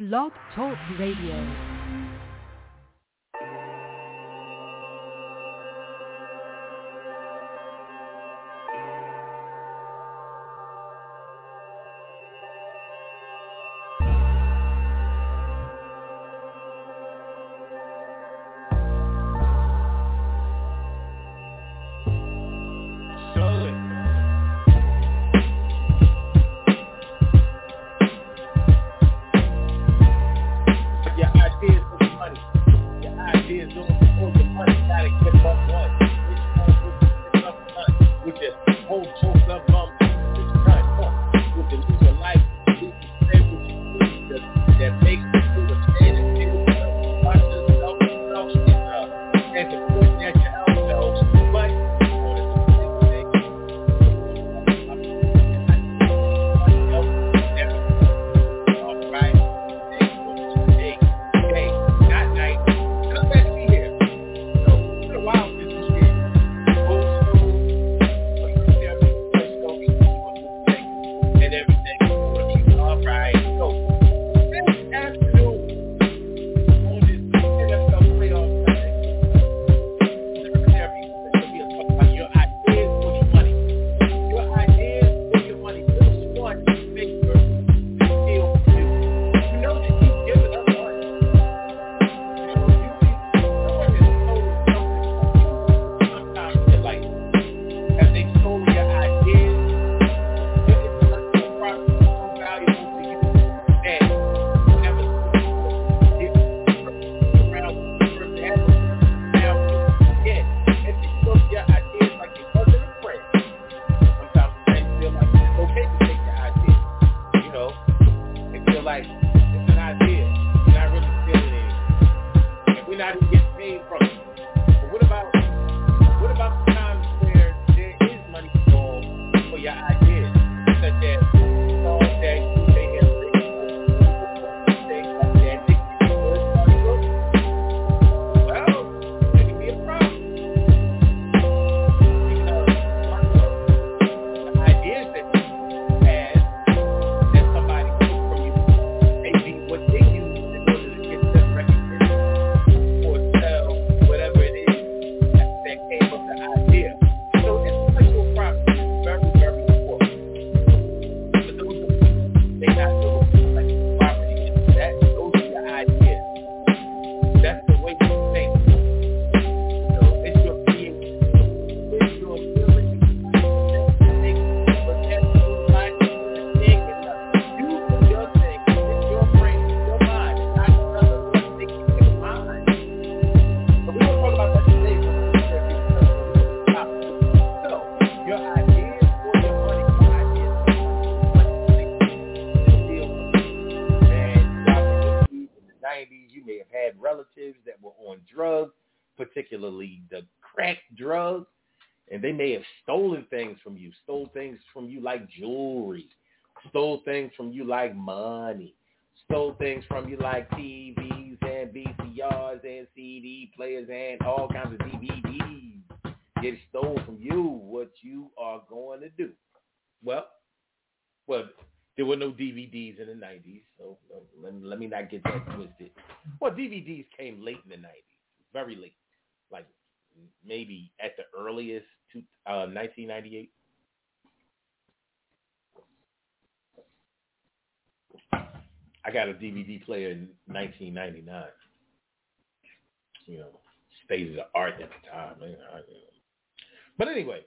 Blog Talk Radio. Particularly the crack drugs, and they may have stolen things from you, like jewelry, stole things from you like money, stole things from you like TVs and VCRs and CD players and all kinds of DVDs. They stole from you. What you are going to do? Well, there were no DVDs in the 90s, so let me not get that twisted. Well, DVDs came late in the 90s, very late. Like maybe at the earliest 1998. I got a DVD player in 1999. State of the art at the time. But anyway,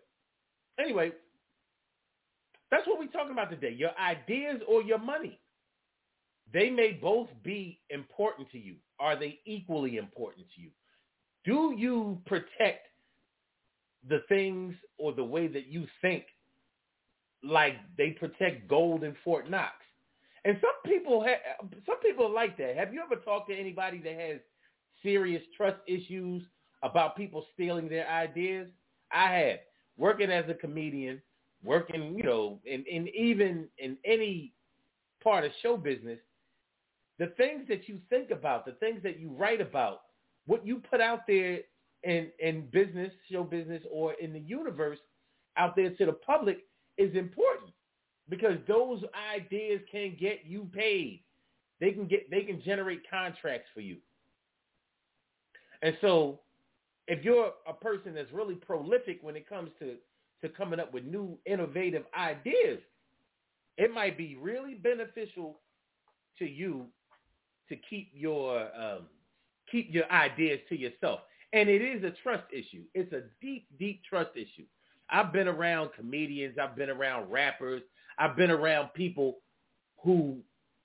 that's what we're talking about today. Your ideas or your money. They may both be important to you. Are they equally important to you? Do you protect the things or the way that you think like they protect gold in Fort Knox? And some people like that. Have you ever talked to anybody that has serious trust issues about people stealing their ideas? I have. Working as a comedian, working, in even in any part of show business, the things that you think about, the things that you write about, what you put out there in business, show business, or in the universe out there to the public is important. because those ideas can get you paid. They can generate contracts for you. And so if you're a person that's really prolific when it comes to coming up with new innovative ideas, it might be really beneficial to you to keep your ideas to yourself. And it is a trust issue. It's a deep, deep trust issue. I've been around comedians. I've been around rappers. I've been around people who,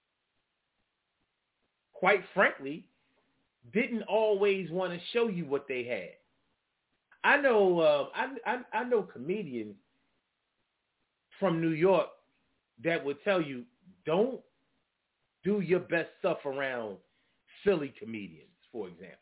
quite frankly, didn't always want to show you what they had. I know I know comedians from New York that would tell you, don't do your best stuff around Philly comedians, for example.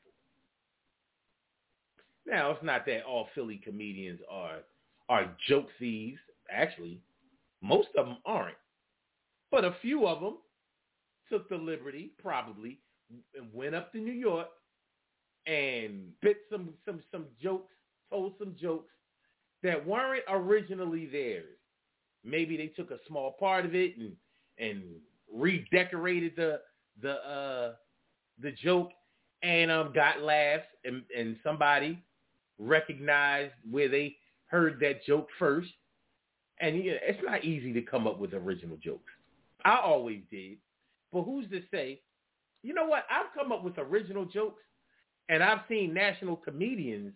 Now, it's not that all Philly comedians are joke thieves. Actually, most of them aren't. But a few of them took the liberty, probably, and went up to New York and bit some jokes, told some jokes that weren't originally theirs. Maybe they took a small part of it and redecorated the joke and got laughs and somebody recognized where they heard that joke first. And it's not easy to come up with original jokes. I always did. But who's to say, you know what? I've come up with original jokes and I've seen national comedians,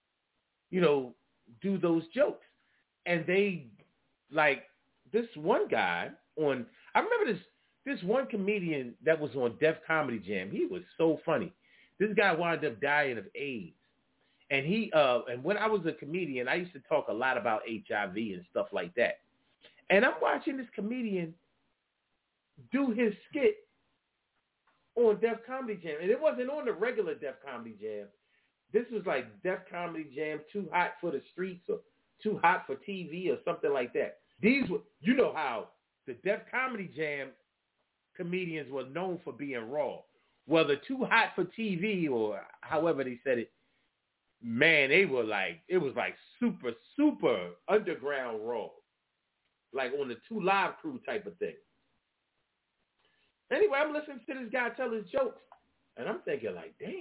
do those jokes. And they, like, this one guy I remember this one comedian that was on Def Comedy Jam. He was so funny. This guy wound up dying of AIDS. And and when I was a comedian, I used to talk a lot about HIV and stuff like that. And I'm watching this comedian do his skit on Def Comedy Jam. And it wasn't on the regular Def Comedy Jam. This was like Def Comedy Jam, Too Hot for the Streets or Too Hot for TV or something like that. These were, you know how the Def Comedy Jam comedians were known for being raw. Whether Too Hot for TV or however they said it, man, they were like, it was like super, super underground raw. Like on the 2 Live Crew type of thing. Anyway, I'm listening to this guy tell his jokes, and I'm thinking like, damn.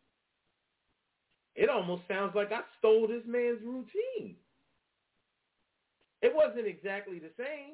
It almost sounds like I stole this man's routine. It wasn't exactly the same.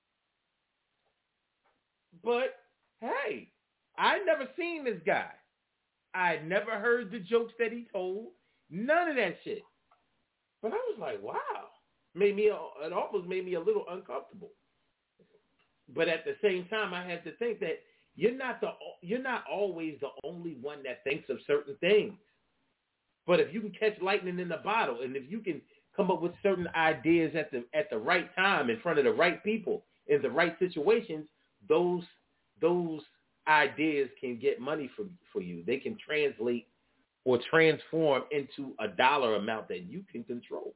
But, hey, I'd never seen this guy. I'd never heard the jokes that he told. None of that shit. But I was like, wow. It almost made me a little uncomfortable. But at the same time, I had to think that you're not always the only one that thinks of certain things. But if you can catch lightning in the bottle, and if you can come up with certain ideas at the right time in front of the right people in the right situations, those ideas can get money for you. They can translate or transform into a dollar amount that you can control.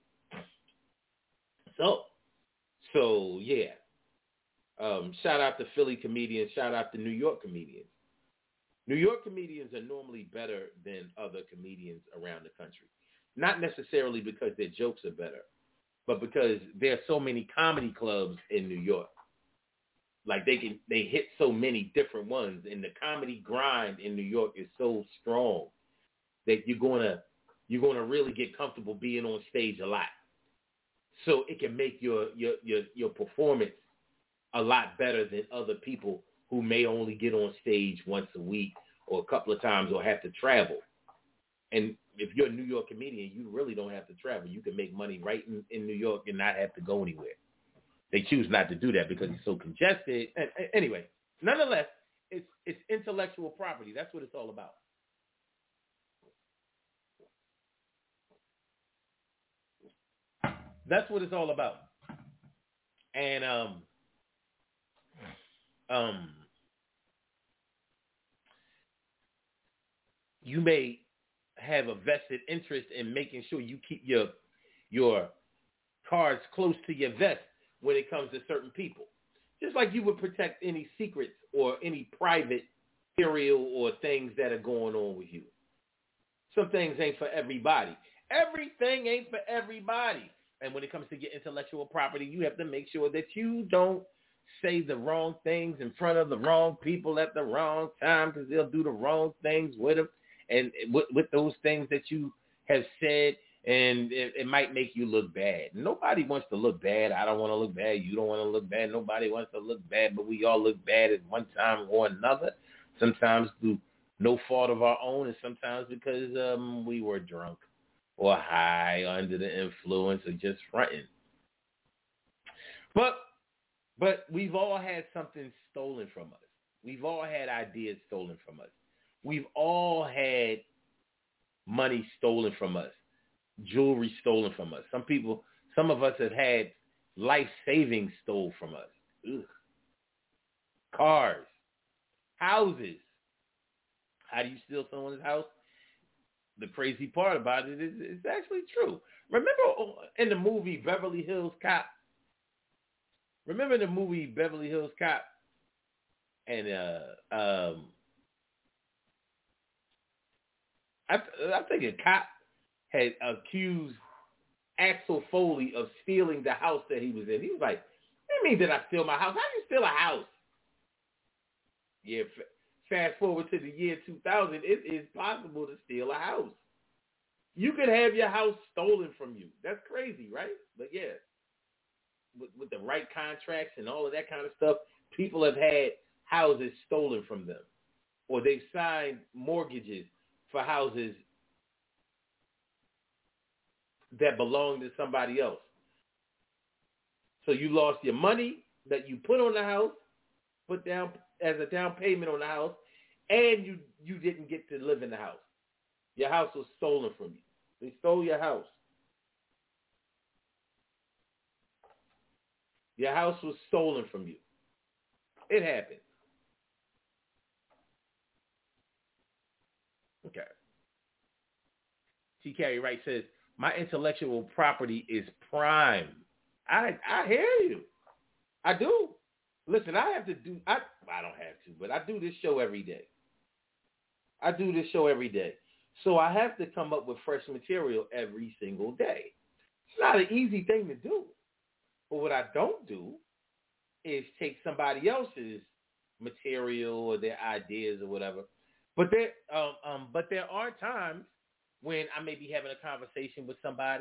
So yeah. Shout out to Philly comedians. Shout out to New York comedians. New York comedians are normally better than other comedians around the country. Not necessarily because their jokes are better, but because there are so many comedy clubs in New York. Like they hit so many different ones, and the comedy grind in New York is so strong that you're gonna really get comfortable being on stage a lot. So it can make your performance a lot better than other people who may only get on stage once a week or a couple of times or have to travel. And if you're a New York comedian, you really don't have to travel. You can make money right in New York and not have to go anywhere. They choose not to do that because it's so congested. And anyway, nonetheless, it's intellectual property. That's what it's all about. That's what it's all about. And you may have a vested interest in making sure you keep your cards close to your vest when it comes to certain people. Just like you would protect any secrets or any private material or things that are going on with you. Some things ain't for everybody. Everything ain't for everybody. And when it comes to your intellectual property, you have to make sure that you don't say the wrong things in front of the wrong people at the wrong time because they'll do the wrong things with them and with those things that you have said, and it might make you look bad. Nobody wants to look bad. I don't want to look bad. You don't want to look bad. Nobody wants to look bad, but we all look bad at one time or another, sometimes through no fault of our own, and sometimes because we were drunk or high or under the influence or just fronting. But we've all had something stolen from us. We've all had ideas stolen from us. We've all had money stolen from us, jewelry stolen from us. Some of us have had life savings stolen from us. Ugh. Cars, houses. How do you steal someone's house? The crazy part about it is it's actually true. Remember in the movie Beverly Hills Cop? Remember the movie Beverly Hills Cop? And I think a cop had accused Axel Foley of stealing the house that he was in. He was like, "What do you mean did I steal my house? How do you steal a house?" Yeah, fast forward to the year 2000, it is possible to steal a house. You could have your house stolen from you. That's crazy, right? But yeah, with the right contracts and all of that kind of stuff, people have had houses stolen from them, or they've signed mortgages for houses that belong to somebody else. So you lost your money that you put on the house, put down as a down payment on the house, and you didn't get to live in the house. Your house was stolen from you. They stole your house. Your house was stolen from you. It happened. Okay. T. Carey Wright says, my intellectual property is prime. I hear you. I do. Listen, I don't have to, but I do this show every day. So I have to come up with fresh material every single day. It's not an easy thing to do. But what I don't do is take somebody else's material or their ideas or whatever. But there are times when I may be having a conversation with somebody,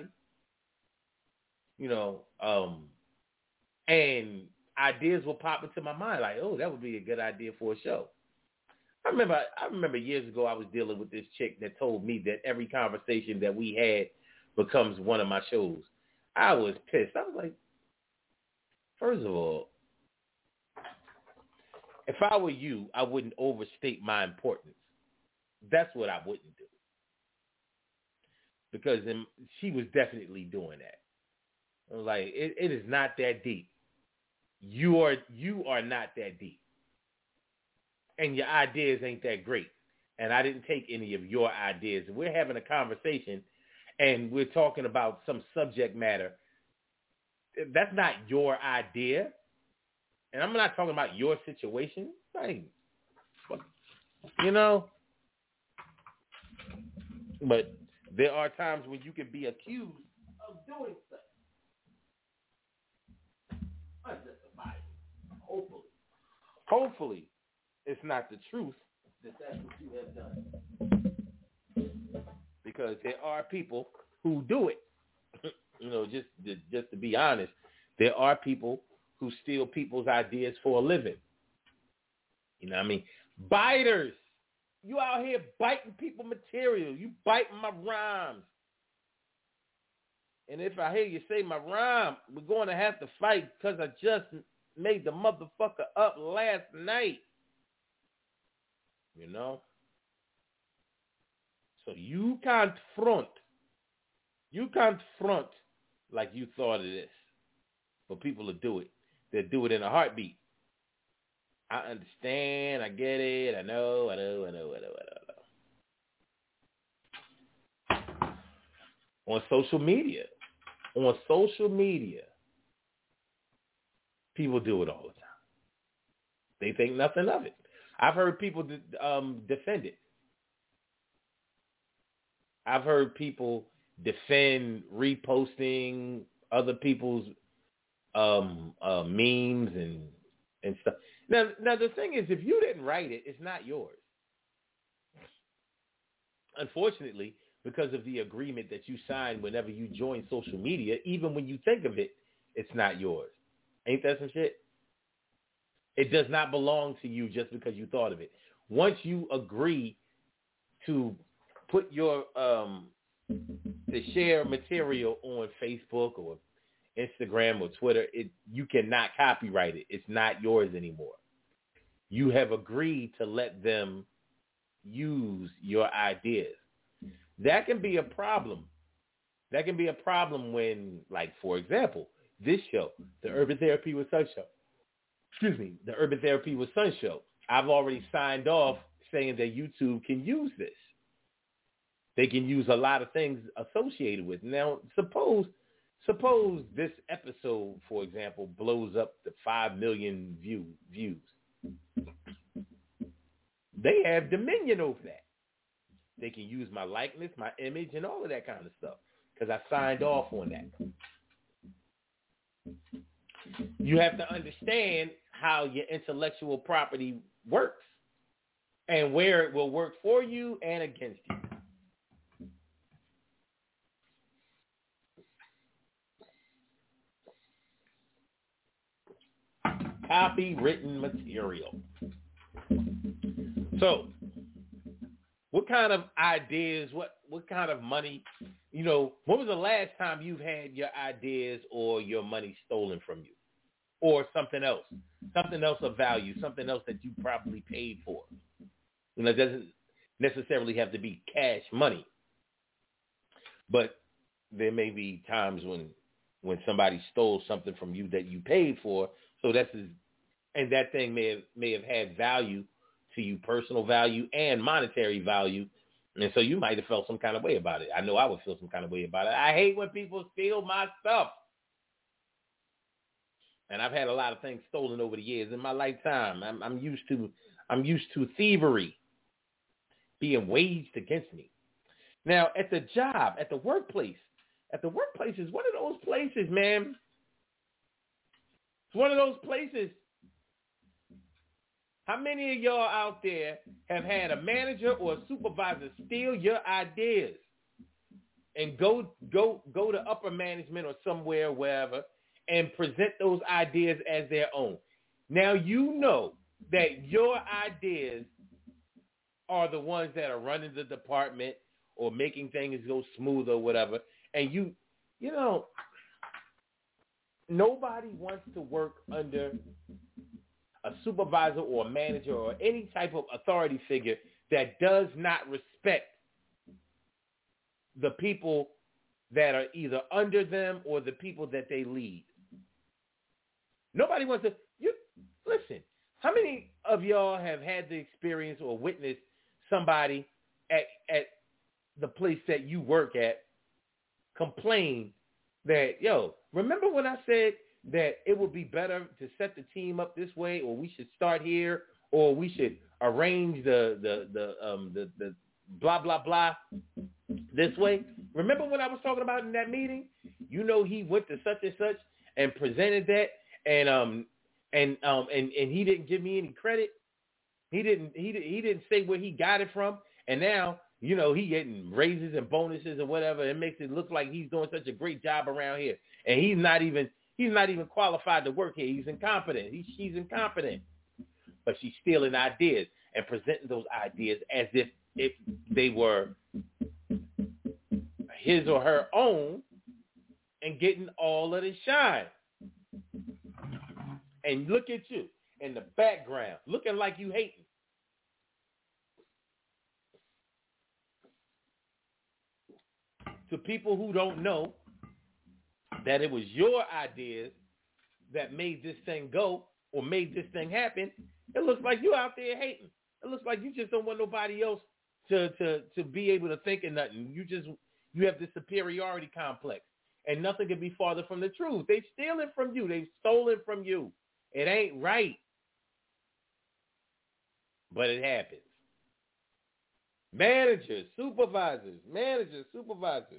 and ideas will pop into my mind like, oh, that would be a good idea for a show. I remember years ago I was dealing with this chick that told me that every conversation that we had becomes one of my shows. I was pissed. I was like, first of all, if I were you, I wouldn't overstate my importance. That's what I wouldn't do. Because she was definitely doing that. I was like, it is not that deep. You are not that deep. And your ideas ain't that great. And I didn't take any of your ideas. We're having a conversation, and we're talking about some subject matter. That's not your idea. And I'm not talking about your situation. Like, But there are times when you can be accused of doing stuff. Unjustified. Hopefully, it's not the truth that's what you have done. Because there are people who do it. Just to be honest, there are people who steal people's ideas for a living. You know what I mean? Biters. You out here biting people material. You biting my rhymes. And if I hear you say my rhyme, we're going to have to fight because I just made the motherfucker up last night. So you can't front. Like you thought it is. But people will do it. They'll do it in a heartbeat. I understand. I get it. I know. On social media, people do it all the time. They think nothing of it. I've heard people defend it. I've heard people defend reposting other people's memes and and stuff. Now the thing is, if you didn't write it, it's not yours. Unfortunately, because of the agreement that you sign whenever you join social media, even when you think of it, it's not yours. Ain't that some shit? It does not belong to you just because you thought of it. Once you agree to put your to share material on Facebook or Instagram or Twitter, you cannot copyright it. It's not yours anymore. You have agreed to let them use your ideas. That can be a problem. That can be a problem when, like, for example, this show, the Urban Therapy with Sun Show. The Urban Therapy with Sun Show. I've already signed off saying that YouTube can use this. They can use a lot of things associated with. Now, suppose this episode, for example, blows up to 5 million views. They have dominion over that. They can use my likeness, my image, and all of that kind of stuff because I signed off on that. You have to understand how your intellectual property works and where it will work for you and against you. Copywritten material. So, what kind of ideas, what kind of money, when was the last time you've had your ideas or your money stolen from you? Or something else of value, something else that you probably paid for. It doesn't necessarily have to be cash money. But there may be times when somebody stole something from you that you paid for, and that thing may have had value to you, personal value and monetary value, and so you might have felt some kind of way about it. I know I would feel some kind of way about it. I hate when people steal my stuff. And I've had a lot of things stolen over the years in my lifetime. I'm used to thievery being waged against me. Now, at the job, at the workplace is one of those places, man. It's one of those places. How many of y'all out there have had a manager or a supervisor steal your ideas and go to upper management or somewhere, wherever, and present those ideas as their own? Now you know that your ideas are the ones that are running the department or making things go smooth or whatever. And nobody wants to work under a supervisor or a manager or any type of authority figure that does not respect the people that are either under them or the people that they lead. Nobody wants to. Listen, how many of y'all have had the experience or witnessed somebody at the place that you work at complain that, remember when I said that it would be better to set the team up this way, or we should start here, or we should arrange the blah blah blah this way? Remember when I was talking about in that meeting? He went to such and such and presented that, and he didn't give me any credit. He didn't say where he got it from, and now he getting raises and bonuses or whatever. It makes it look like he's doing such a great job around here, and he's not even qualified to work here. He's incompetent. She's incompetent, but she's stealing ideas and presenting those ideas as if they were his or her own, and getting all of the shine. And look at you in the background, looking like you hating. To people who don't know that it was your ideas that made this thing go or made this thing happen, it looks like you out there hating. It looks like you just don't want nobody else to be able to think of nothing. You have this superiority complex, and nothing can be farther from the truth. They steal it from you. They stole it from you. It ain't right, but it happens. Managers, supervisors,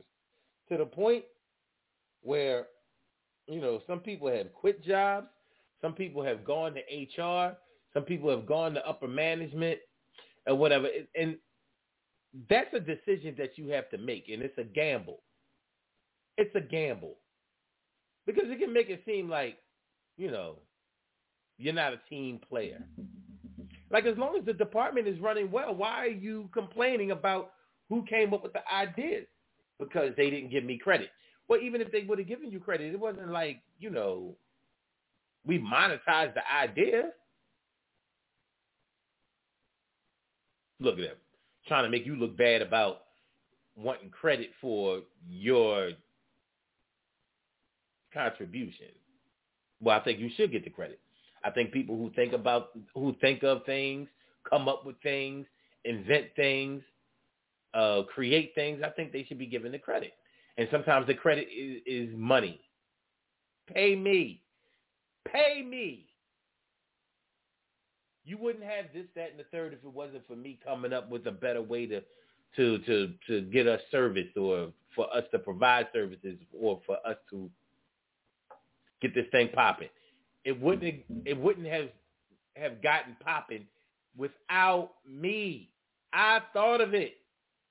to the point where, some people have quit jobs. Some people have gone to HR. Some people have gone to upper management or whatever. And that's a decision that you have to make, and it's a gamble. It's a gamble. Because it can make it seem like, you're not a team player. Like, as long as the department is running well, why are you complaining about who came up with the ideas? Because they didn't give me credit. Well, even if they would have given you credit, it wasn't like, we monetized the idea. Look at them, trying to make you look bad about wanting credit for your contribution. Well, I think you should get the credit. I think people who think of things, come up with things, invent things, create things, I think they should be given the credit. And sometimes the credit is money. Pay me. Pay me. You wouldn't have this, that, and the third if it wasn't for me coming up with a better way to get us service, or for us to provide services, or for us to get this thing popping. It wouldn't have gotten popping without me. I thought of it.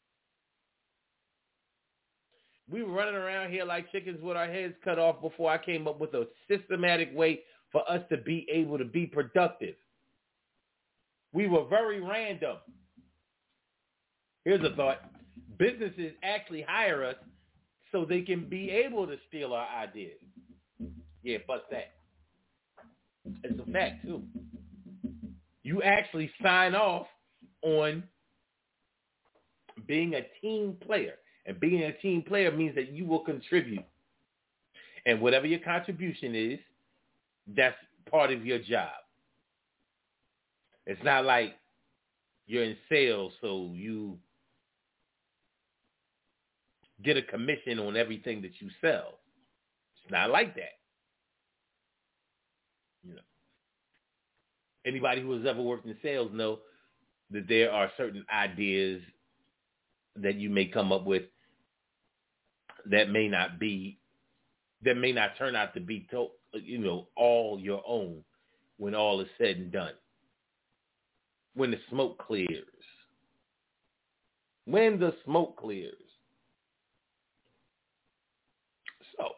We were running around here like chickens with our heads cut off before I came up with a systematic way for us to be able to be productive. We were very random. Here's a thought. Businesses actually hire us so they can be able to steal our ideas. Yeah, bust that. It's a fact, too. You actually sign off on being a team player. And being a team player means that you will contribute. And whatever your contribution is, that's part of your job. It's not like you're in sales, so you get a commission on everything that you sell. It's not like that. Anybody who has ever worked in sales know that there are certain ideas that you may come up with that may not turn out to be all your own when all is said and done. When the smoke clears. When the smoke clears. So,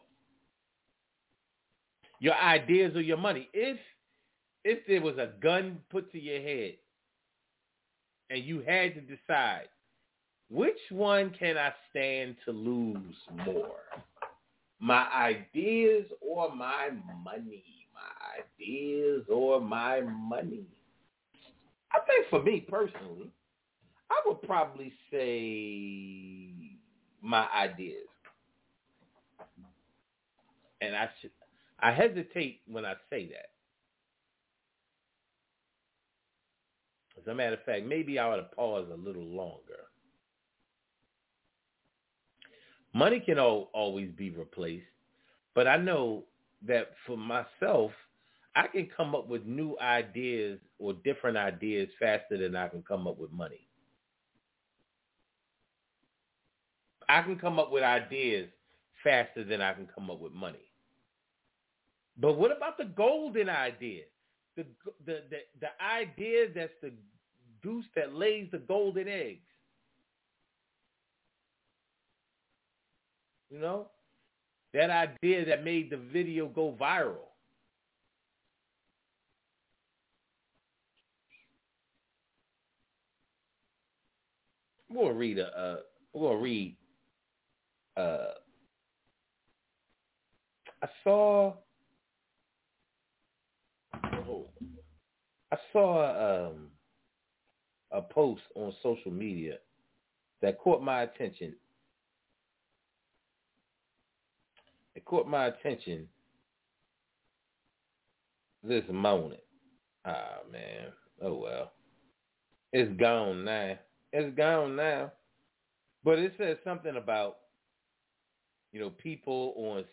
your ideas or your money. If there was a gun put to your head and you had to decide, which one can I stand to lose more? My ideas or my money? My ideas or my money? I think for me personally, I would probably say my ideas. And I hesitate when I say that. As a matter of fact, maybe I ought to pause a little longer. Money can always be replaced, but I know that for myself, I can come up with new ideas or different ideas faster than I can come up with money. I can come up with ideas faster than I can come up with money. But what about the golden idea? The idea that's the goose that lays the golden eggs. That idea that made the video go viral. We're gonna read. I saw a post on social media that caught my attention. It caught my attention this morning. Ah, man. Oh, well. It's gone now. It's gone now. But it says something about, people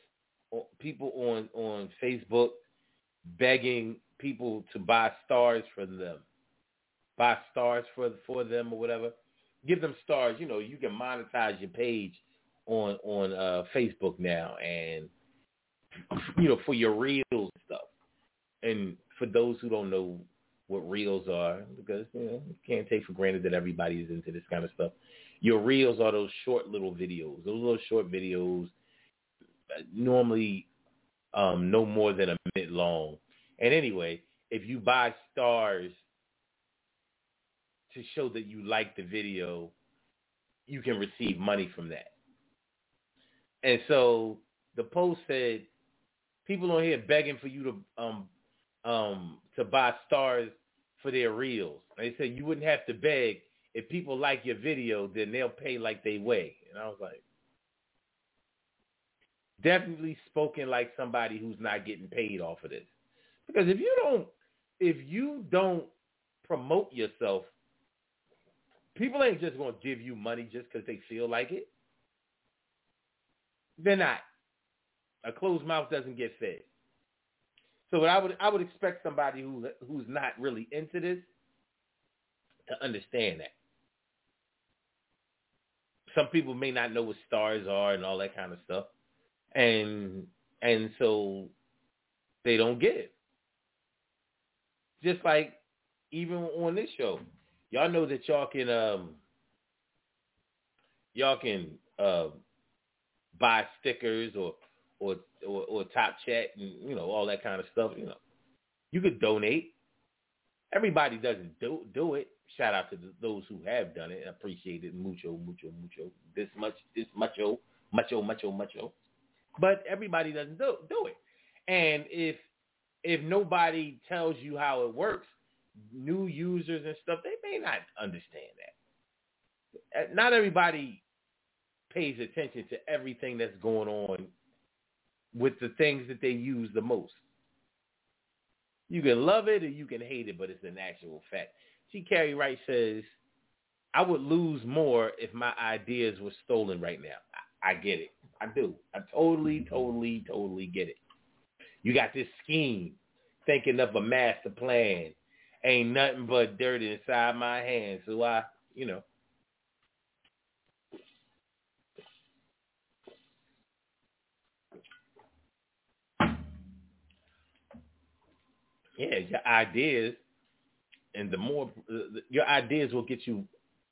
on Facebook begging people to buy stars for them. Buy stars for them or whatever. Give them stars. You can monetize your page on Facebook now, and for your reels and stuff. And for those who don't know what reels are, because you can't take for granted that everybody is into this kind of stuff. Your reels are those short little videos. Those little short videos normally no more than a minute long. And anyway, if you buy stars to show that you like the video, you can receive money from that. And so the post said, people on here begging for you to buy stars for their reels. They said you wouldn't have to beg. If people like your video, then they'll pay like they weigh. And I was like, definitely spoken like somebody who's not getting paid off of this. Because if you don't promote yourself, people ain't just going to give you money just because they feel like it. They're not. A closed mouth doesn't get fed. So I would expect somebody who's not really into this to understand that. Some people may not know what stars are and all that kind of stuff. And so they don't give. Just like even on this show, y'all know that y'all can buy stickers or Top Chat and all that kind of stuff. You could donate. Everybody doesn't do it. Shout out to those who have done it. I appreciate it. Mucho. This mucho. But everybody doesn't do it. And if nobody tells you how it works, new users and stuff, they may not understand that. Not everybody pays attention to everything that's going on with the things that they use the most. You can love it or you can hate it, but it's an actual fact. See, Carrie Wright says, I would lose more if my ideas were stolen right now. I get it. I do. I totally get it. You got this scheme, thinking of a master plan. Ain't nothing but dirt inside my hands. So yeah, your ideas, and the more your ideas will get you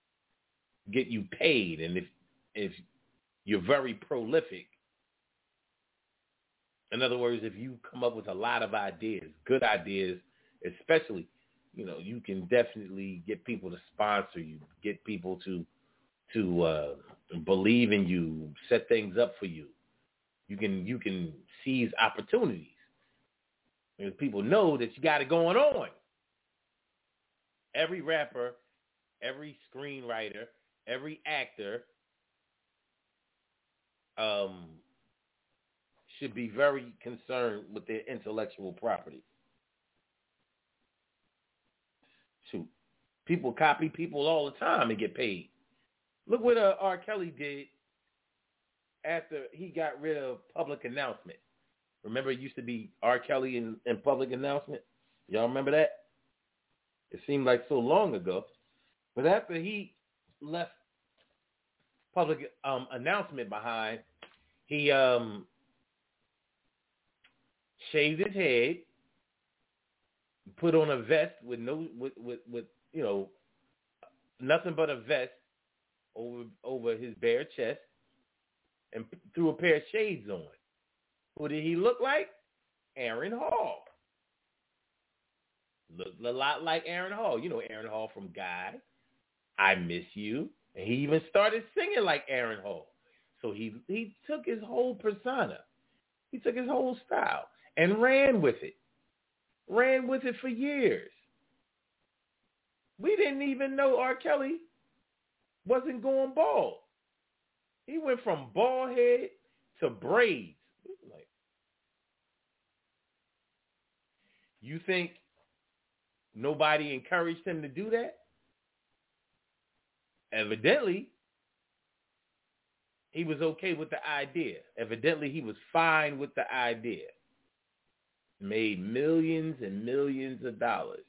paid. And if you're very prolific, in other words, if you come up with a lot of ideas, good ideas, especially, you can definitely get people to sponsor you, get people to believe in you, set things up for you. You can seize opportunities. Because people know that you got it going on. Every rapper, every screenwriter, every actor should be very concerned with their intellectual property. Shoot, people copy people all the time and get paid. Look what R. Kelly did after he got rid of public announcement. Remember, it used to be R. Kelly in public announcement? Y'all remember that? It seemed like so long ago. But after he left public announcement behind, he shaved his head, put on a vest with nothing but a vest over his bare chest, and threw a pair of shades on. Who did he look like? Aaron Hall. Looked a lot like Aaron Hall. You know Aaron Hall from Guy, I Miss You. And he even started singing like Aaron Hall. So he took his whole persona. He took his whole style and ran with it. Ran with it for years. We didn't even know R. Kelly wasn't going bald. He went from bald head to braids. Like, you think nobody encouraged him to do that? Evidently, he was okay with the idea. Evidently, he was fine with the idea. Made millions and millions of dollars.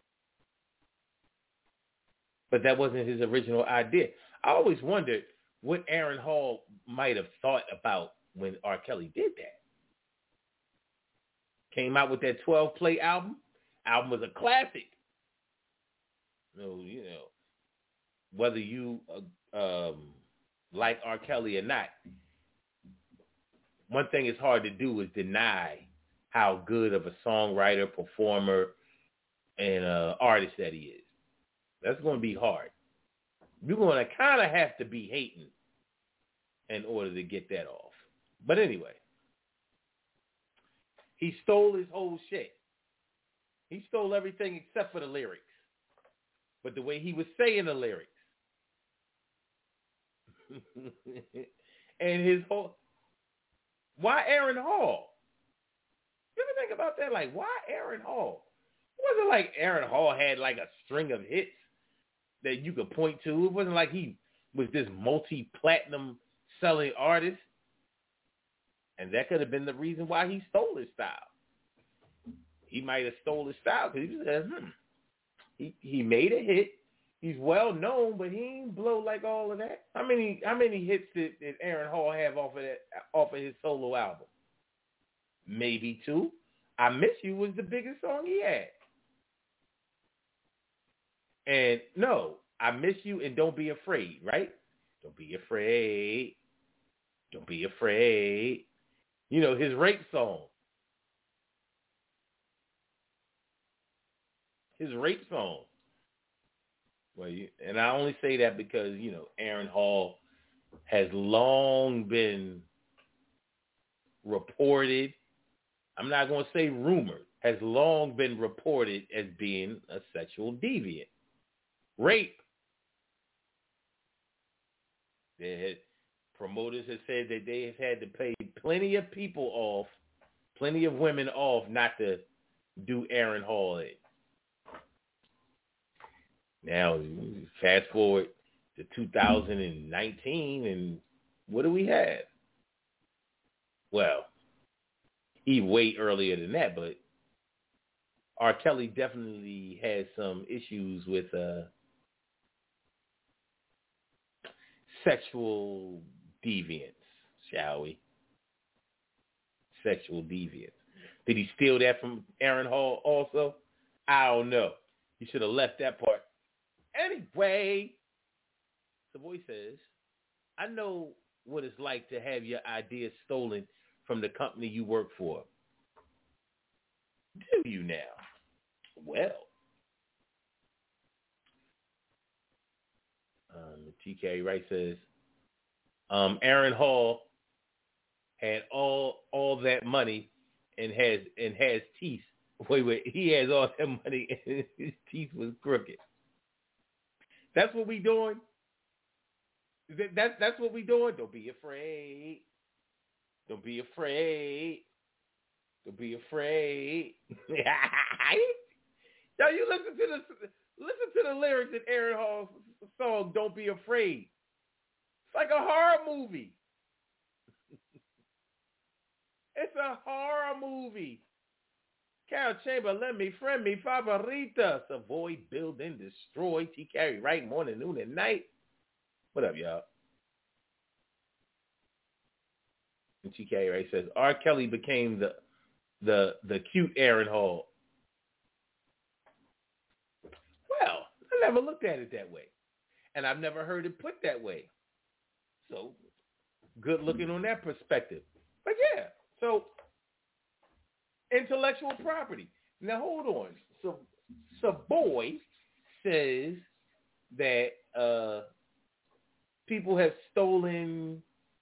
But that wasn't his original idea. I always wondered what Aaron Hall might have thought about when R. Kelly did that. Came out with that 12-play album. Album was a classic. Whether you like R. Kelly or not, one thing it's hard to do is deny how good of a songwriter, performer, and artist that he is. That's going to be hard. You're going to kind of have to be hating in order to get that off. But anyway, he stole his whole shit. He stole everything except for the lyrics. But the way he was saying the lyrics. And his whole... Why Aaron Hall? You ever think about that? Like, why Aaron Hall? It wasn't like Aaron Hall had like a string of hits that you could point to. It wasn't like he was this multi-platinum selling artist. And that could have been the reason why he stole his style. He might have stole his style because he said, he made a hit. He's well known, but he ain't blow like all of that. How many hits did Aaron Hall have off of his solo album? Maybe 2. I Miss You was the biggest song he had. And no, I Miss You and Don't Be Afraid, right? Don't be afraid. Don't be afraid. His rape song. His rape song. Well, and I only say that because, Aaron Hall has long been reported, I'm not going to say rumored, has long been reported as being a sexual deviant. Rape. Promoters have said that they have had to pay plenty of people off, plenty of women off not to do Aaron Hall in. Now, fast forward to 2019, and what do we have? Well, way earlier than that, but R. Kelly definitely has some issues with sexual deviance, shall we? Sexual deviance. Did he steal that from Aaron Hall also? I don't know. He should have left that part. Anyway, Savoy says, I know what it's like to have your ideas stolen from the company you work for. Do you now? Well, TK Wright says, Aaron Hall had all that money and has teeth. Wait, he has all that money and his teeth was crooked. That's what we doing? That's what we doing? Don't be afraid. Don't be afraid. Don't be afraid. Yo, you listen to the lyrics in Aaron Hall's song, Don't Be Afraid. It's like a horror movie. It's a horror movie. Carol Chamber, let me, friend me, favorita. Savoy, build and destroy. T. Carey, right, morning, noon, and night. What up, y'all? And T. Carey, right, says, R. Kelly became the cute Aaron Hall. Well, I never looked at it that way. And I've never heard it put that way. So, good looking on that perspective. But yeah, so intellectual property. Now, hold on. So Savoy says that people have stolen.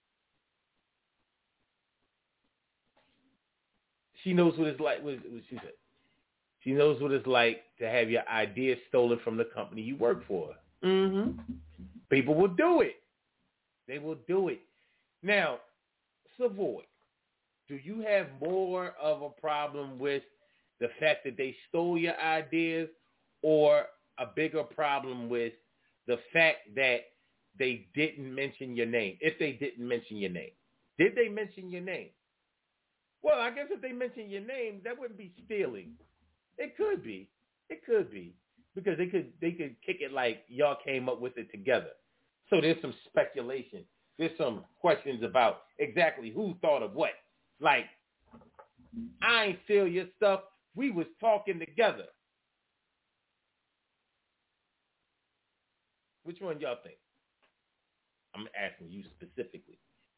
She knows what it's like. What she said. She knows what it's like to have your ideas stolen from the company you work for. Mm-hmm. People will do it. They will do it. Now, Savoy, do you have more of a problem with the fact that they stole your ideas or a bigger problem with the fact that they didn't mention your name? If they didn't mention your name. Did they mention your name? Well, I guess if they mention your name, that wouldn't be stealing. It could be. It could be. Because they could kick it like y'all came up with it together. So there's some speculation. There's some questions about exactly who thought of what. Like, I ain't steal your stuff. We was talking together. Which one y'all think? I'm asking you specifically.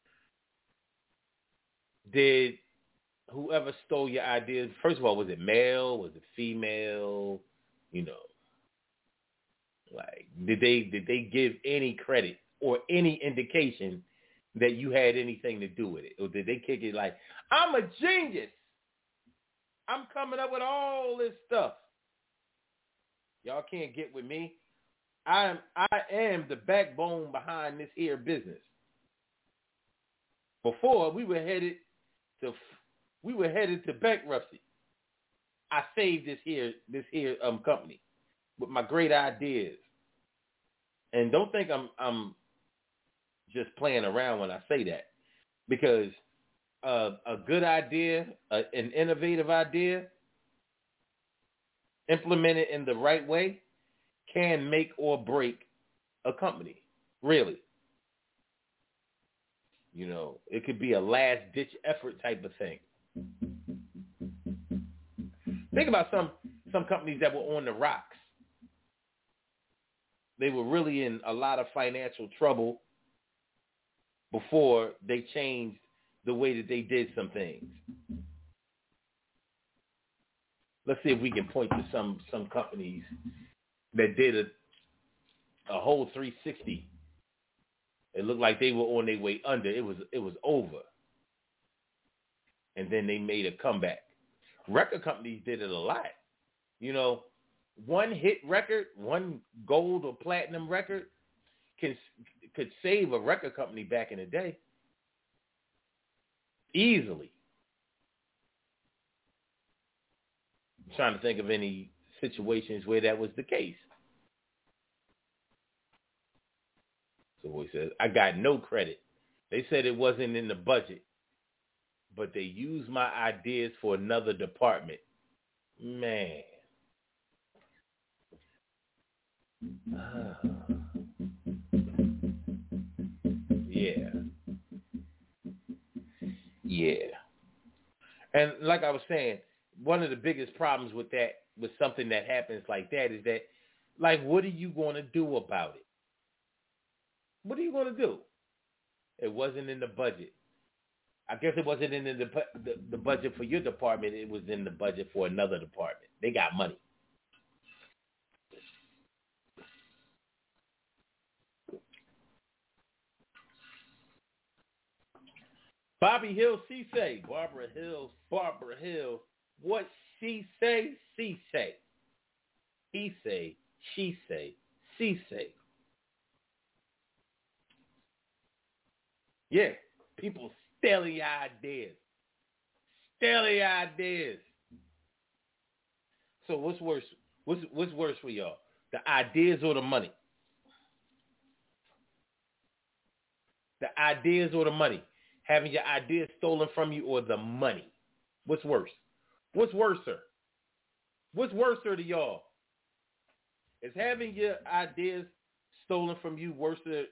Did whoever stole your ideas, first of all, was it male? Was it female? You know, like did they give any credit or any indication that you had anything to do with it? Or did they kick it like, I'm a genius. I'm coming up with all this stuff. Y'all can't get with me. I am the backbone behind this here business. Before we were headed to bankruptcy. I saved this here company with my great ideas. And don't think I'm just playing around when I say that, because a good idea, an innovative idea, implemented in the right way, can make or break a company. Really. You know, it could be a last-ditch effort type of thing. Think about some companies that were on the rocks. They were really in a lot of financial trouble before they changed the way that they did some things. Let's see if we can point to some companies that did a whole 360. It looked like they were on their way under. It was over. And then they made a comeback. Record companies did it a lot. You know, one hit record, one gold or platinum record could save a record company back in the day. Easily. I'm trying to think of any situations where that was the case. So he says, I got no credit. They said it wasn't in the budget, but they used my ideas for another department. Man. Yeah. And like I was saying, one of the biggest problems with something that happens like that is that, like, what are you going to do about it? What are you going to do? It wasn't in the budget. I guess it wasn't in the budget for your department. It was in the budget for another department. They got money. Bobby Hill, she say. Barbara Hill. What she say, she say. He say, she say, she say. Yeah, people steal your ideas. So what's worse? What's worse for y'all? The ideas or the money? The ideas or the money? Having your ideas stolen from you or the money? What's worse? What's worser? What's worser to y'all? Is having your ideas stolen from you worser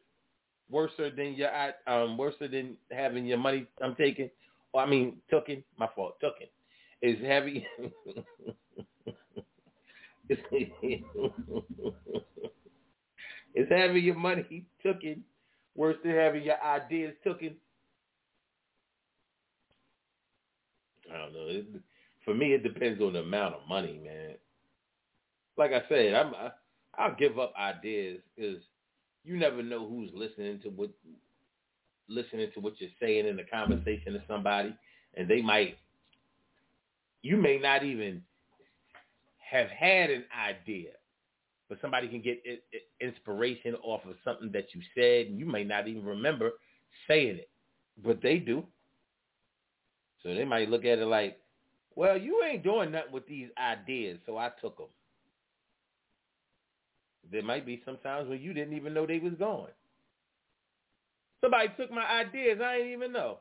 than having your money taken? Taken. My fault. Taken. Is having is having your money taken worse than having your ideas taken? I don't know. For me, it depends on the amount of money, man. Like I said, I'll give up ideas because you never know who's listening to what you're saying in the conversation to somebody, and you may not even have had an idea, but somebody can get inspiration off of something that you said, and you may not even remember saying it, but they do. So they might look at it like, well, you ain't doing nothing with these ideas, so I took them. There might be some times when you didn't even know they was gone. Somebody took my ideas, I didn't even know.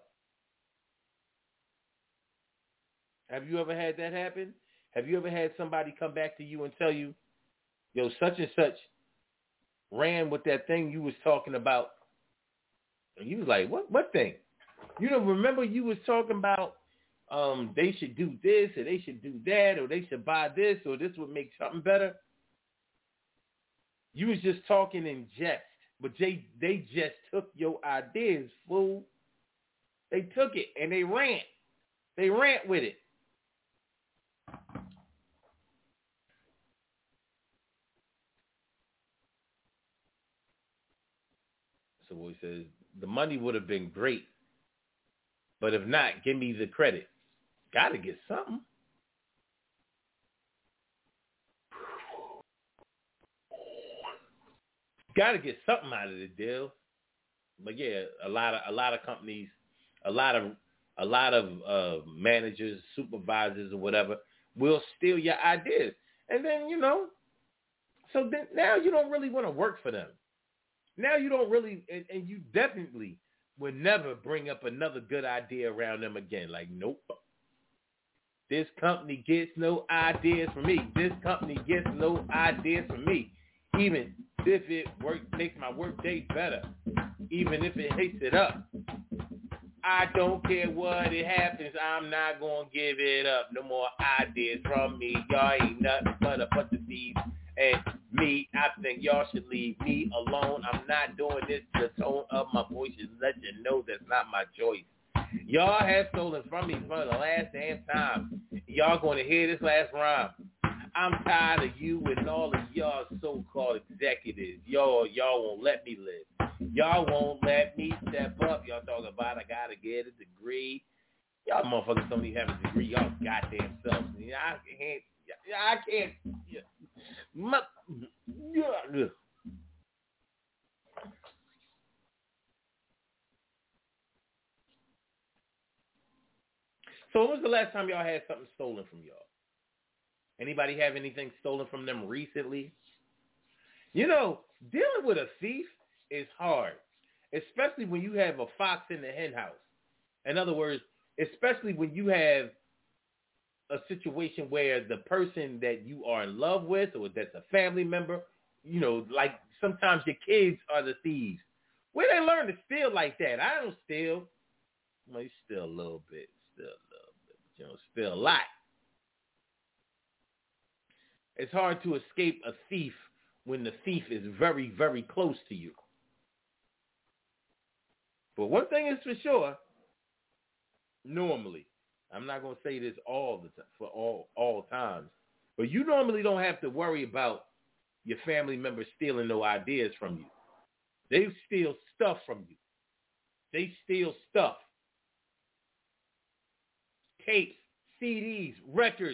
Have you ever had that happen? Have you ever had somebody come back to you and tell you, yo, such and such ran with that thing you was talking about? And you was like, what thing? You don't remember you was talking about they should do this or they should do that or they should buy this or this would make something better. You was just talking in jest, but they just took your ideas, fool. They took it and they ran. They ran with it. So he says, the money would have been great, but if not, give me the credit. Got to get something. Got to get something out of the deal. But yeah, a lot of companies, a lot of managers, supervisors, or whatever will steal your ideas, and then so then now you don't really want to work for them. Now you don't really, and you definitely would never bring up another good idea around them again. Like, nope. This company gets no ideas from me. This company gets no ideas from me. Even if it makes my work day better. Even if it hits it up. I don't care what it happens. I'm not going to give it up. No more ideas from me. Y'all ain't nothing but a bunch of thieves. And me, I think y'all should leave me alone. I'm not doing this to the tone of my voice and let you know that's not my choice. Y'all have stolen from me for the last damn time. Y'all going to hear this last rhyme. I'm tired of you and all of y'all so-called executives. Y'all won't let me live. Y'all won't let me step up. Y'all talking about I got to get a degree. Y'all motherfuckers don't even have a degree. Y'all goddamn selves. I can't. So when was the last time y'all had something stolen from y'all? Anybody have anything stolen from them recently? Dealing with a thief is hard, especially when you have a fox in the hen house. In other words, especially when you have a situation where the person that you are in love with or that's a family member, like sometimes your kids are the thieves. Where they learn to steal like that? I don't steal. Well, you steal a little bit, but you don't steal a lot. It's hard to escape a thief when the thief is very, very close to you. But one thing is for sure, normally, I'm not going to say this all the time, for all times, but you normally don't have to worry about your family members stealing no ideas from you. They steal stuff from you. They steal stuff. Tapes, CDs, records.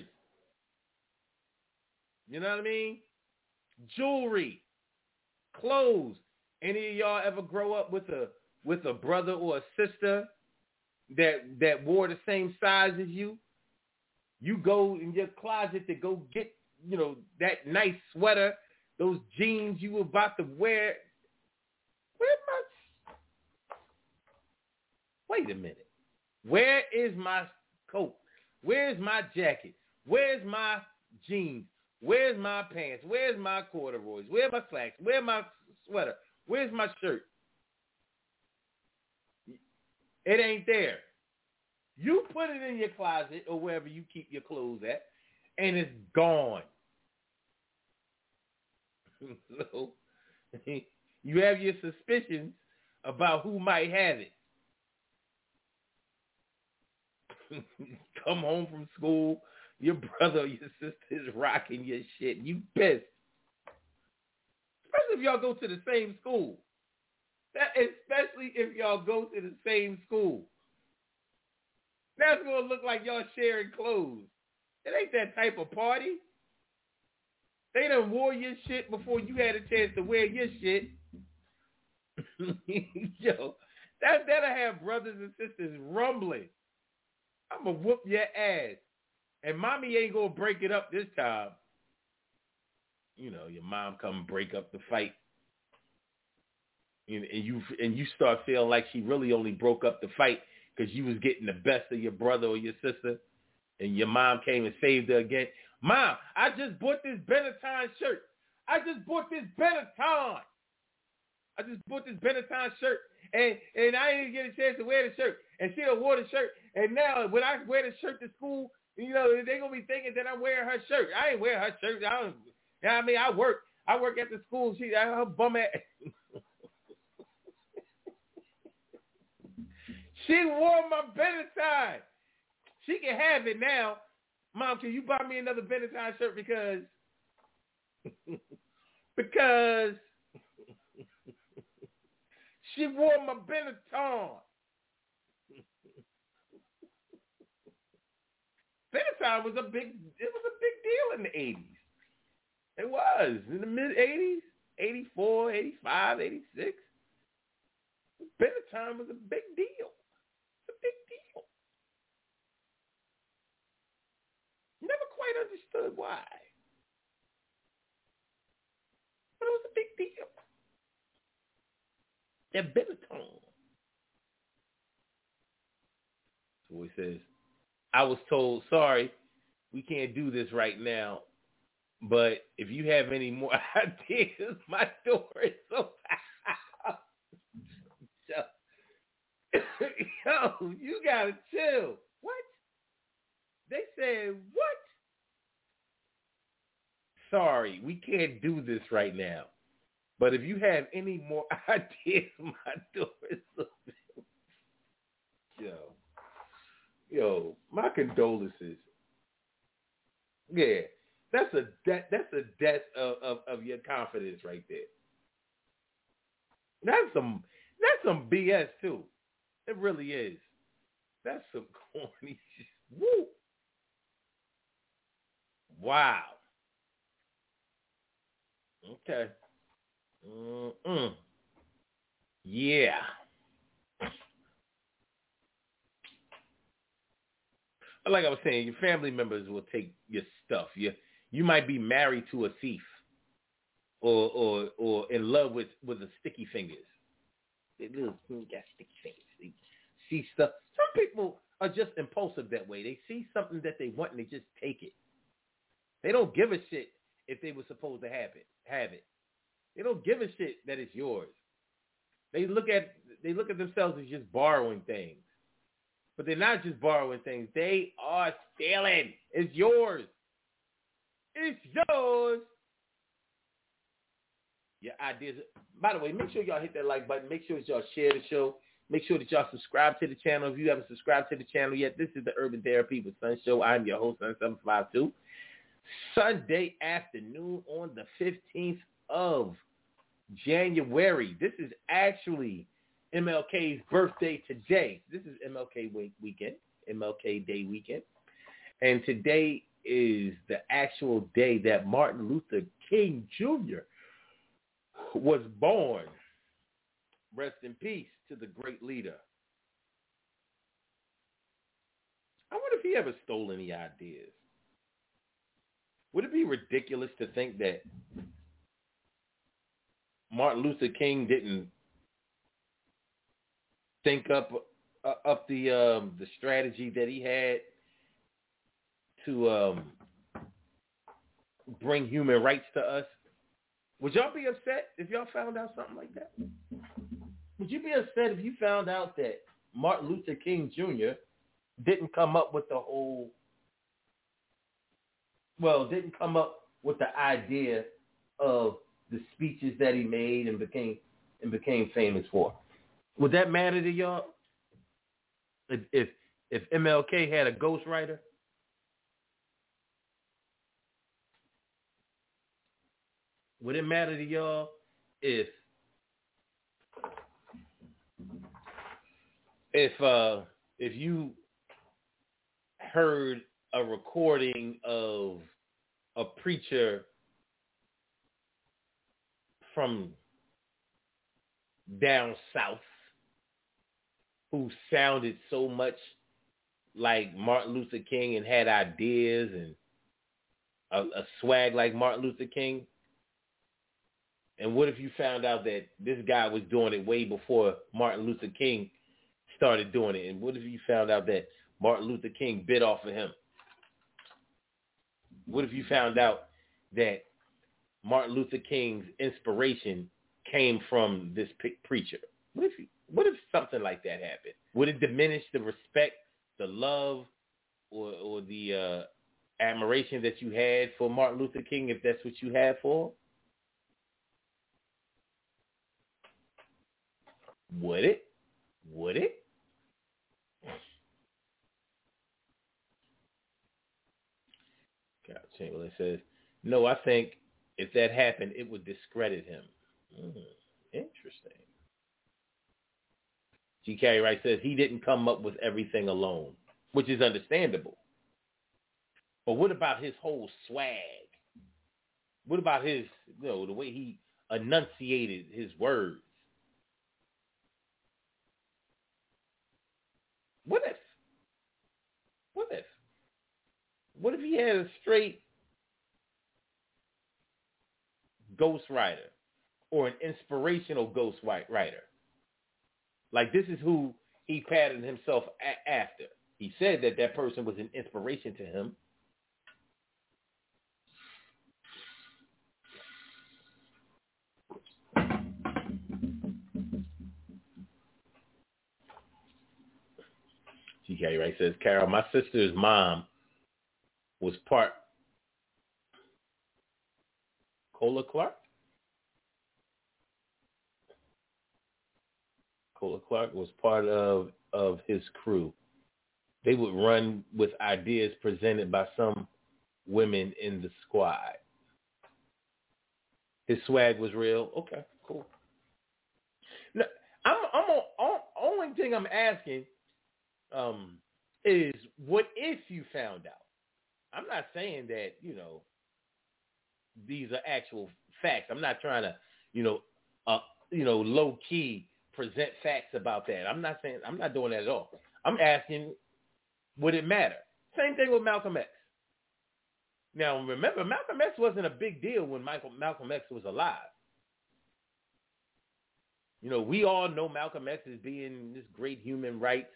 You know what I mean? Jewelry, clothes. Any of y'all ever grow up with a brother or a sister that wore the same size as you? You go in your closet to go get, that nice sweater, those jeans you were about to wear. Wait a minute. Where is my coat? Where's my jacket? Where's my jeans? Where's my pants? Where's my corduroys? Where's my slacks? Where's my sweater? Where's my shirt? It ain't there. You put it in your closet or wherever you keep your clothes at, and it's gone. So you have your suspicions about who might have it. Come home from school, your brother or your sister is rocking your shit. You pissed. Especially if y'all go to the same school. Especially if y'all go to the same school. That's going to look like y'all sharing clothes. It ain't that type of party. They done wore your shit before you had a chance to wear your shit. Yo, that'll have brothers and sisters rumbling. I'm going to whoop your ass. And mommy ain't going to break it up this time. Your mom come break up the fight. And you start feeling like she really only broke up the fight because you was getting the best of your brother or your sister. And your mom came and saved her again. Mom, I just bought this Benetton shirt. I just bought this Benetton. I just bought this Benetton shirt, and I didn't get a chance to wear the shirt. And she wore the shirt, and now when I wear the shirt to school, they're going to be thinking that I'm wearing her shirt. I ain't wearing her shirt. I don't, you know what I mean? I work at the school. Her bum ass. She wore my Benetton. She can have it now. Mom, can you buy me another Benetton shirt because she wore my Benetton. Benetton was a big deal in the 80s. It was in the mid 80s, 84, 85, 86. Benetton was a big deal. It's a big deal. Never quite understood why. But it was a big deal. That Benetton. So he says, I was told, sorry, we can't do this right now. But if you have any more ideas, my door is so Yo, you gotta chill. What? They said, what? Sorry, we can't do this right now. But if you have any more ideas, my door is open. Yo, my condolences. Yeah, that's a death of your confidence right there. That's some BS too. It really is. That's some corny shit. Woo. Wow. Okay. Yeah. Like I was saying, your family members will take your stuff. You might be married to a thief, or in love with the sticky fingers. They got sticky fingers. They see stuff. Some people are just impulsive that way. They see something that they want and they just take it. They don't give a shit if they were supposed to have it. They don't give a shit that it's yours. They look at themselves as just borrowing things. But they're not just borrowing things. They are stealing. It's yours. It's yours. Your ideas. By the way, make sure y'all hit that like button. Make sure that y'all share the show. Make sure that y'all subscribe to the channel. If you haven't subscribed to the channel yet, this is the Urban Therapy with Sun Show. I'm your host, Sun752. Sunday afternoon on the 15th of January. This is actually MLK's birthday today. This is MLK weekend, MLK Day weekend. And today is the actual day that Martin Luther King Jr. was born. Rest in peace to the great leader. I wonder if he ever stole any ideas. Would it be ridiculous to think that Martin Luther King didn't think up the strategy that he had to bring human rights to us? Would y'all be upset if y'all found out something like that? Would you be upset if you found out that Martin Luther King Jr. didn't come up with didn't come up with the idea of the speeches that he made and became famous for? Would that matter to y'all? If MLK had a ghostwriter? Would it matter to y'all if you heard a recording of a preacher from down south who sounded so much like Martin Luther King and had ideas and a swag like Martin Luther King? And what if you found out that this guy was doing it way before Martin Luther King started doing it? And what if you found out that Martin Luther King bit off of him? What if you found out that Martin Luther King's inspiration came from this preacher? What if something like that happened? Would it diminish the respect, the love, or the admiration that you had for Martin Luther King if that's what you had for him? Would it? Would it? Carol Chamberlain says, no, I think if that happened, it would discredit him. Interesting. G. Carey Wright says he didn't come up with everything alone, which is understandable. But what about his whole swag? What about his, the way he enunciated his words? What if? What if he had a straight ghostwriter or an inspirational ghostwriter? Like, this is who he patterned himself after. He said that person was an inspiration to him. G.K. Wright says, Carol, my sister's mom was part Cola Clark? Cola Clark was part of his crew. They would run with ideas presented by some women in the squad. His swag was real. Okay, cool. Now, only thing I'm asking is, what if you found out? I'm not saying that, these are actual facts. I'm not trying to, low key present facts about that. I'm not doing that at all. I'm asking, would it matter? Same thing with Malcolm X. Now, remember, Malcolm X wasn't a big deal when Malcolm X was alive. We all know Malcolm X as being this great human rights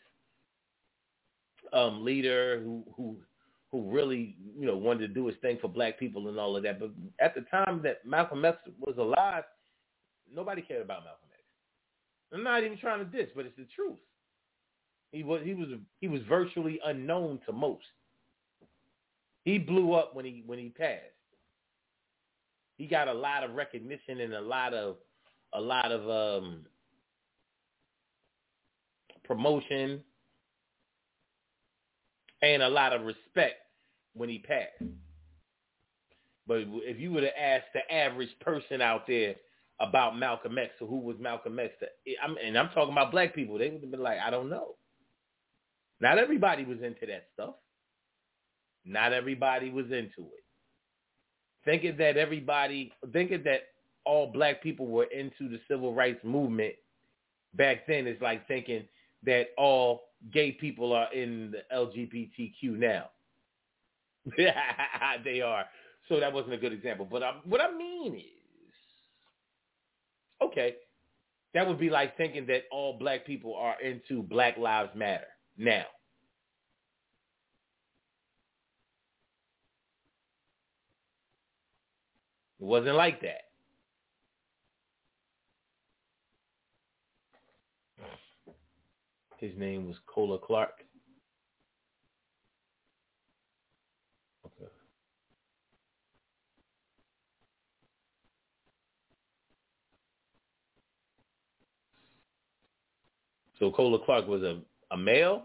leader who really, wanted to do his thing for black people and all of that. But at the time that Malcolm X was alive, nobody cared about Malcolm X. I'm not even trying to diss, but it's the truth. He was virtually unknown to most. He blew up when he passed. He got a lot of recognition and a lot of promotion and a lot of respect when he passed. But if you would have asked the average person out there about Malcolm X or who was Malcolm X, and I'm talking about black people, they would have been like, I don't know. Not everybody was into that stuff. Not everybody was into it. Thinking that all black people were into the civil rights movement back then is like thinking that all gay people are in the LGBTQ now. They are. So that wasn't a good example. But what I mean is, okay, that would be like thinking that all black people are into Black Lives Matter now. It wasn't like that. His name was Cola Clark. Okay. So Cola Clark was a male?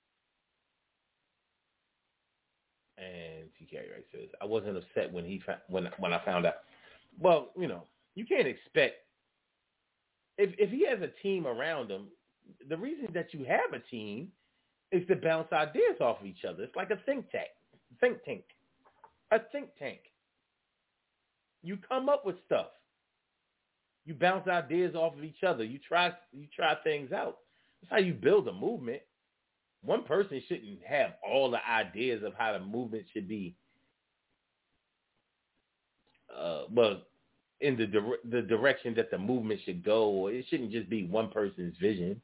And T.K. Wright says, I wasn't upset when when I found out. Well, you can't expect, if he has a team around him, the reason that you have a team is to bounce ideas off of each other. It's like a think tank. A think tank. You come up with stuff. You bounce ideas off of each other. You try things out. That's how you build a movement. One person shouldn't have all the ideas of how the movement should be, but in the direction that the movement should go. It shouldn't just be one person's vision.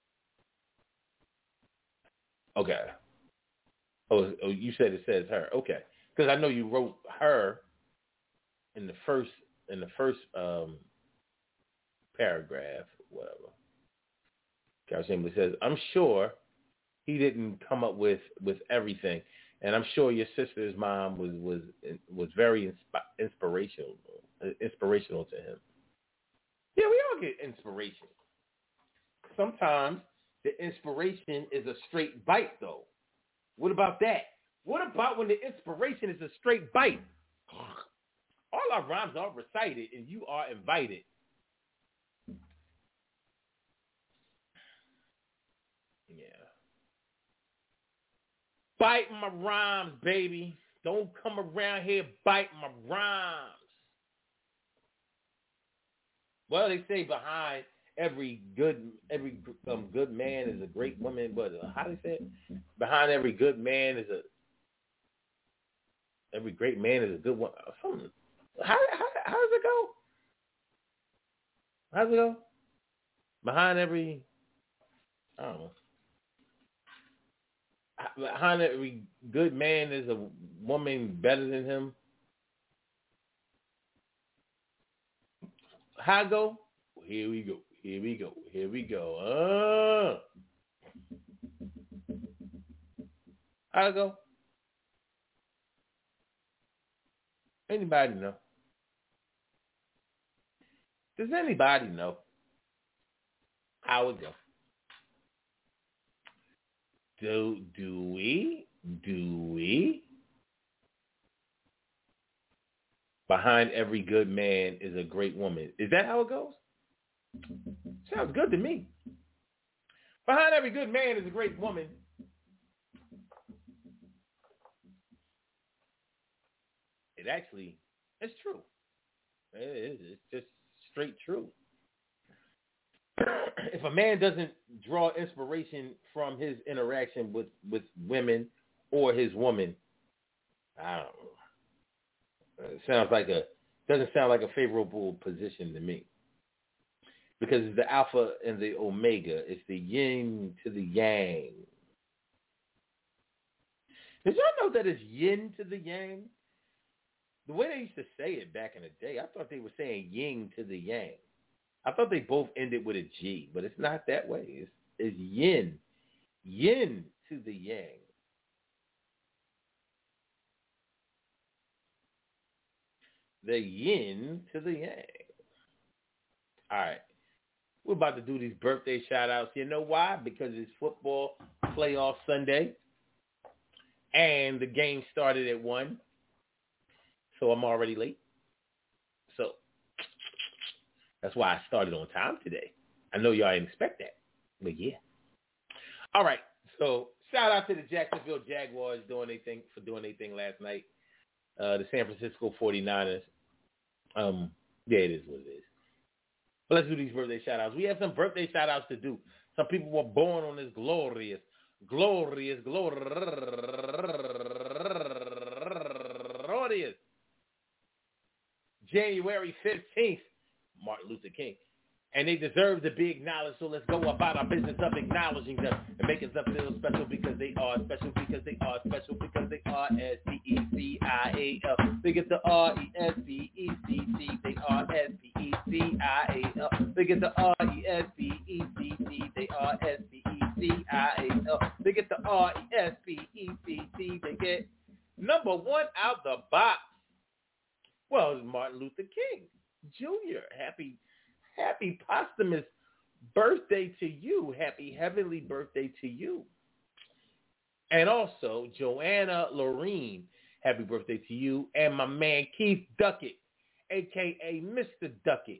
Okay. Oh, you said it says her. Okay, because I know you wrote her in the first paragraph, whatever. Carol Chamberlain says, I'm sure he didn't come up with everything, and I'm sure your sister's mom was very inspirational to him. Yeah, we all get inspiration. Sometimes the inspiration is a straight bite, though. What about that? What about when the inspiration is a straight bite? All our rhymes are recited, and you are invited. Yeah. Biting my rhymes, baby. Don't come around here biting my rhymes. Well, they say behind every good man is a great woman, but how do they say it? Behind every good man is every great man is a good one. How does it go? How does it go? Behind every, I don't know. Behind every good man is a woman better than him. How it go? Here we go. How it go? Anybody know? Does anybody know how it go? Do we? Behind every good man is a great woman. Is that how it goes? Sounds good to me. Behind every good man is a great woman. It's true. It's just straight true. If a man doesn't draw inspiration from his interaction with women or his woman, I don't know. It doesn't sound like a favorable position to me. Because it's the alpha and the omega. It's the yin to the yang. Did y'all know that it's yin to the yang? The way they used to say it back in the day, I thought they were saying yin to the yang. I thought they both ended with a G, but it's not that way. It's yin. Yin to the yang. The yin to the yang. All right. We're about to do these birthday shout-outs. You know why? Because it's football playoff Sunday, and the game started at 1, so I'm already late. So that's why I started on time today. I know y'all didn't expect that, but yeah. All right, so shout out to the Jacksonville Jaguars doing their thing last night. The San Francisco 49ers. Yeah, it is what it is. But let's do these birthday shout-outs. We have some birthday shout-outs to do. Some people were born on this glorious January 15th, Martin Luther King. And they deserve to be acknowledged, so let's go about our business of acknowledging them and making them feel special because they are special, because they are special, because they are S-P-E-C-I-A-L. Look at the R-E-S-P-E-C-T. They are S-P-E-C-I-A-L. Look at the R-E-S-P-E-C-T. They are S-P-E-C-I-A-L. Look at the R-E-S-P-E-C-T. They get number 1 out the box. Well, it's Martin Luther King Jr. Happy posthumous birthday to you. Happy heavenly birthday to you. And also, Joanna Lorene, happy birthday to you. And my man, Keith Duckett, a.k.a. Mr. Duckett,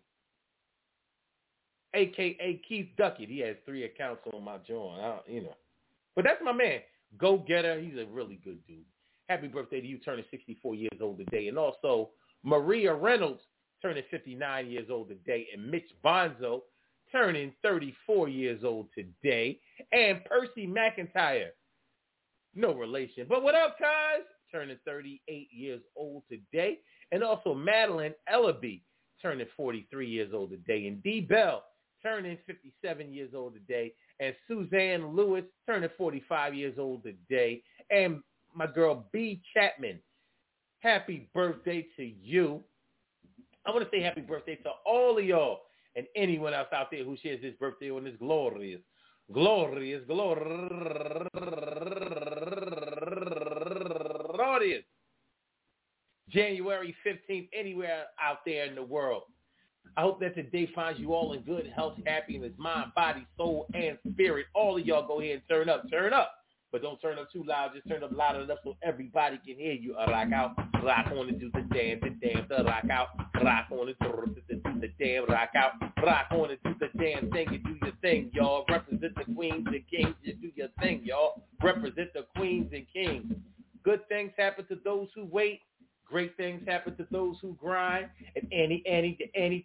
a.k.a. Keith Duckett. He has 3 accounts on my joint, But that's my man. Go-getter. He's a really good dude. Happy birthday to you, turning 64 years old today. And also, Maria Reynolds, turning 59 years old today, and Mitch Bonzo, turning 34 years old today, and Percy McIntyre, no relation, but what up, guys? Turning 38 years old today, and also Madeline Ellaby, turning 43 years old today, and D. Bell, turning 57 years old today, and Suzanne Lewis, turning 45 years old today, and my girl B. Chapman, happy birthday to you. I want to say happy birthday to all of y'all. and anyone else out there who shares his birthday on this glorious January 15th, anywhere out there in the world. I hope that today finds you all in good health, happiness, mind, body, soul, and spirit. All of y'all go ahead and turn up. But don't turn up too loud. Just turn up loud enough so everybody can hear you. Rock out, rock on and do the damn, rock out, rock on and do the damn, rock out, rock on and do the damn thing. You do your thing, y'all. Represent the queens and kings. You do your thing, y'all. Represent the queens and kings. Good things happen to those who wait. Great things happen to those who grind. And anything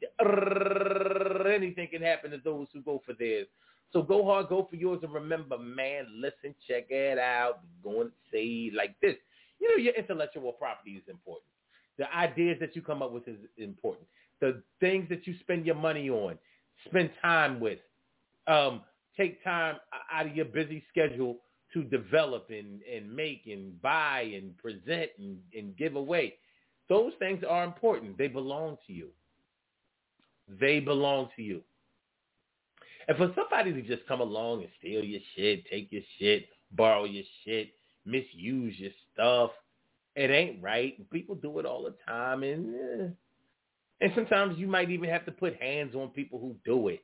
can happen to those who go for theirs. So go hard, go for yours, and remember, man, listen, check it out. We're going to say like this. You know, your intellectual property is important. The ideas that you come up with is important. The things that you spend your money on, spend time with. Take time out of your busy schedule to develop and make and buy and present and give away. Those things are important. They belong to you. They belong to you. And for somebody to just come along and steal your shit, take your shit, borrow your shit, misuse your stuff, it ain't right. People do it all the time. And sometimes you might even have to put hands on people who do it.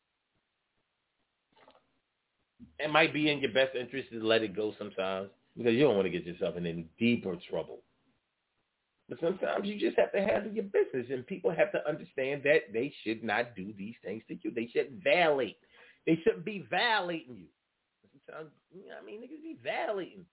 It might be in your best interest to let it go sometimes because you don't want to get yourself in any deeper trouble. But sometimes you just have to handle your business, and people have to understand that they should not do these things to you. They shouldn't violate. They shouldn't be violating you. Sometimes, niggas be violating.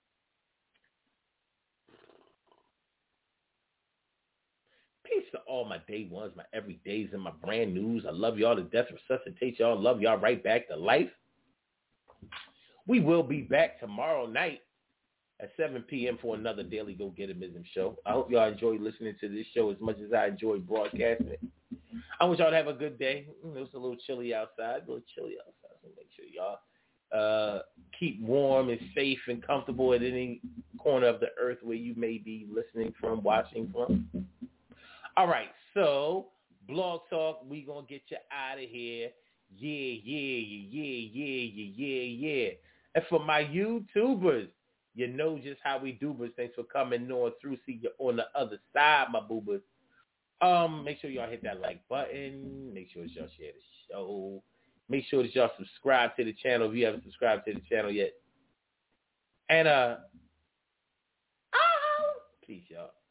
Peace to all my day ones, my everydays, and my brand news. I love y'all to death. Resuscitate y'all. Love y'all right back to life. We will be back tomorrow night at 7 p.m. for another Daily Go Getimism show. I hope y'all enjoy listening to this show as much as I enjoy broadcasting it. I want y'all to have a good day. It's a little chilly outside. So make sure y'all keep warm and safe and comfortable at any corner of the earth where you may be listening from, watching from. All right, so Blog Talk, we going to get you out of here. Yeah. And for my YouTubers, you know just how we do, but thanks for coming on through. See you on the other side, my boobers. Make sure y'all hit that like button. Make sure that y'all share the show. Make sure that y'all subscribe to the channel if you haven't subscribed to the channel yet. And peace, y'all.